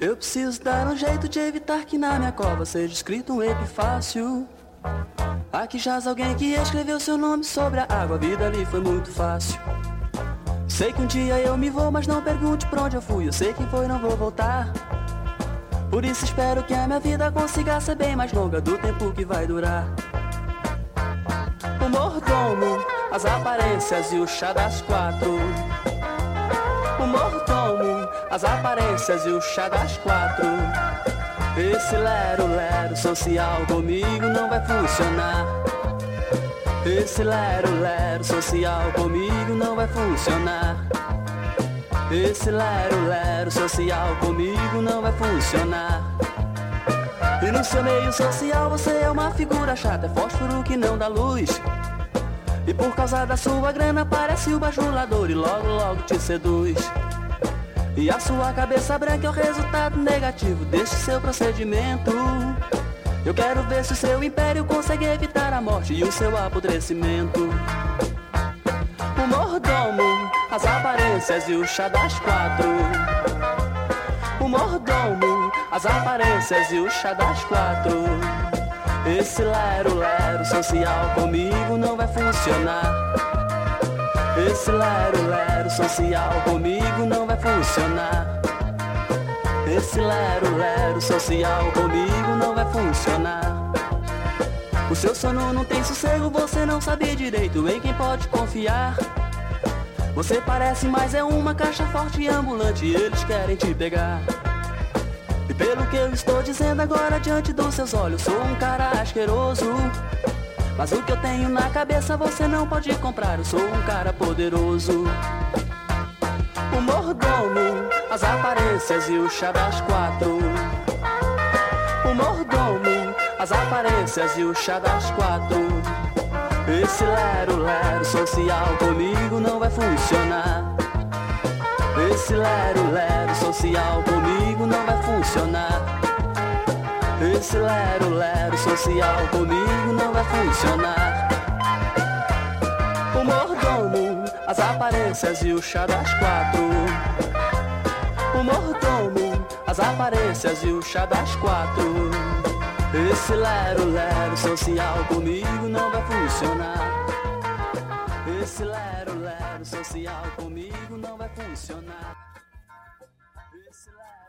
Eu preciso dar um jeito de evitar que na minha cova seja escrito um epifácio. Aqui jaz alguém que escreveu seu nome sobre a água, a vida ali foi muito fácil. Sei que um dia eu me vou, mas não pergunte pra onde eu fui. Eu sei quem foi, não vou voltar. Por isso espero que a minha vida consiga ser bem mais longa do tempo que vai durar. O mordomo, as aparências e o chá das 4. O mordomo, as aparências e o chá das 4. Esse lero-lero social comigo não vai funcionar. Esse lero-lero social comigo não vai funcionar. Esse lero-lero social comigo não vai funcionar. E no seu meio social você é uma figura chata, é fósforo que não dá luz. E por causa da sua grana parece o bajulador e logo logo te seduz. E a sua cabeça branca é o resultado negativo deste seu procedimento. Eu quero ver se o seu império consegue evitar a morte e o seu apodrecimento. O mordomo, as aparências e o chá das 4. O mordomo, as aparências e o chá das 4. Esse lero-lero social comigo não vai funcionar. Esse lero-lero social comigo não vai funcionar. Esse lero-lero social comigo não vai funcionar. O seu sono não tem sossego, você não sabe direito em quem pode confiar. Você parece mais é uma caixa forte e ambulante e eles querem te pegar. E pelo que eu estou dizendo agora diante dos seus olhos, sou um cara asqueroso. Mas o que eu tenho na cabeça você não pode comprar, eu sou um cara poderoso. O mordomo, as aparências e o chá das 4. O mordomo, as aparências e o chá das 4. Esse lero-lero social comigo não vai funcionar. Esse lero-lero social comigo não vai funcionar. Esse lero-lero social comigo não vai funcionar. O mordomo, as aparências e o chá das 4. O mordomo, as aparências e o chá das 4. Esse lero-lero social comigo não vai funcionar. Esse lero-lero social comigo não vai funcionar. Esse lero